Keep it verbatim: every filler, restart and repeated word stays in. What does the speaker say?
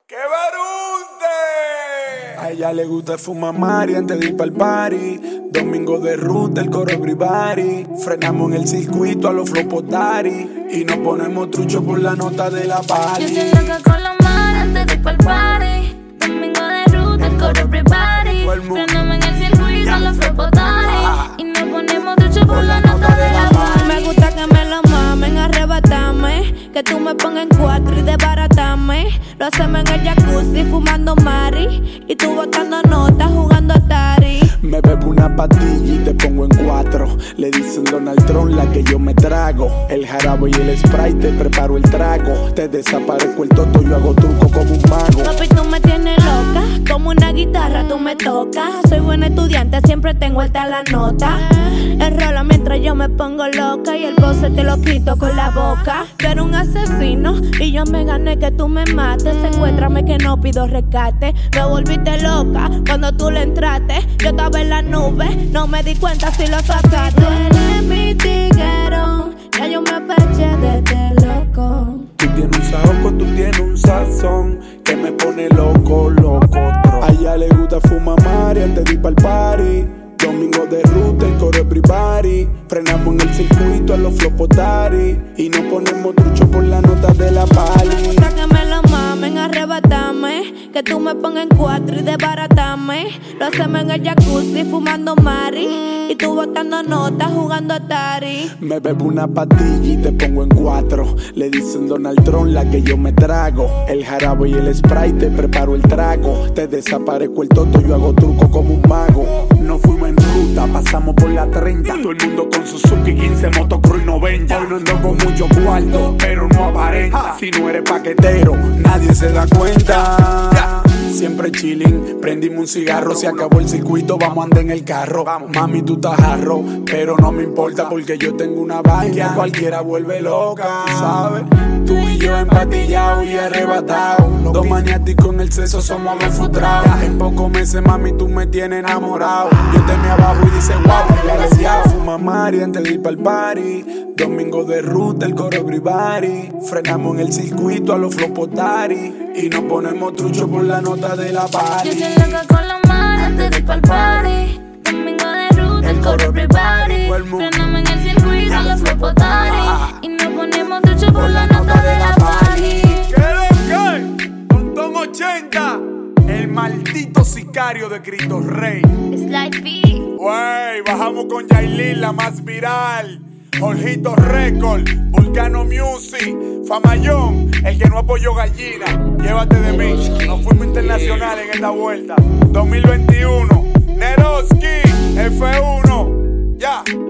¡Qué barunte! A ella le gusta fumar mari antes de ir pa'l party. Domingo de ruta, el coro everybody. Frenamos en el circuito a los flopotari y nos ponemos trucho por la nota de la party. Yo soy loca con la mar antes de ir pa'l party. Domingo de ruta, el coro everybody. Frenamos en el circuito a los flopotari y nos ponemos trucho por la nota de la party. Me gusta que me lo mamen, arrebatame, que tú me pongas en cuatro y desbaratame. Lo hacemos en el jacuzzi fumando mari y tú botando notas jugando Atari. Me bebo una pastilla y te pongo en cuatro. Le dicen Donald Trump la que yo me trago. El jarabe y el spray te preparo el trago. Te desaparezco el toto, yo hago truco como un mago. Papi, tú me tienes loca, como una guitarra tú me tocas. Soy buena estudiante, siempre tengo alta la nota. Enrola mientras yo me pongo loca y el pose te lo quito con la boca. Tú eres un asesino y yo me gané que tú me mates. Secuéstrame que no pido rescate. Me volviste loca cuando tú le entraste. Yo estaba en la nube, no me di cuenta si lo sacaste. Tú eres mi tiguero, ya yo me apeché de este loco. Tú tienes un saoco, tú tienes un sazón que me pone loco, loco. Tro. A ella le gusta fumar mari antes de ir pa'l party. Domingo de ruta, el coro everybody. Frenamos en el circuito a los flopotari y nos ponemos trucho por la nota de la party. Me gusta que me lo mamen, arrebatame, que tú me pongas en cuatro y desbaratame. Lo hacemos en el jacuzzi fumando mari y tú botando notas jugando Atari. Me bebo una pastilla y te pongo en cuatro. Le dicen Donald Trump la que yo me trago. El jarabe y el spray te preparo el trago. Te desaparezco el toto, yo hago truco como un mago. No fuimos en ruta, pasamos por la treinta. Todo el mundo con Suzuki quince, Motocross y noventa. Hoy no ando con mucho cuarto, pero no aparenta. Si no eres paquetero, nadie se da cuenta. Siempre chilling, prendimos un cigarro. Se acabó el circuito, vamos a andar en el carro. Mami, tú estás jarro, pero no me importa porque yo tengo una vaina. Cualquiera vuelve loca, ¿sabes? Tú y yo empatillados y arrebatados. Dos maniáticos en el sexo, somos dos frustrados. En pocos meses, mami, tú me tienes enamorado. Yo te me abajo y dice guapo, ya deseado. Fuma mari antes de ir pa'l party. Domingo de ruta, el coro everybody. Frenamos en el circuito a los flopotari y nos ponemos trucho por la nota de la party. Yo soy loca con la mar antes de ir pa'l party. Domingo de ruta, el coro everybody. Frenamos en el circuito a los flopotari y nos ponemos trucho por la nota de la party. ¿Qué lo que? Con Tom ochenta, el maldito sicario de Cristo Rey. Slide B. Wey, bajamos con Yailin, la más viral. Jorgito Record, Vulcano Music, Famayón, el que no apoyó gallina. Llévate de mí, nos fuimos internacionales en esta vuelta. dos mil veintiuno, Neroski, F uno, ya.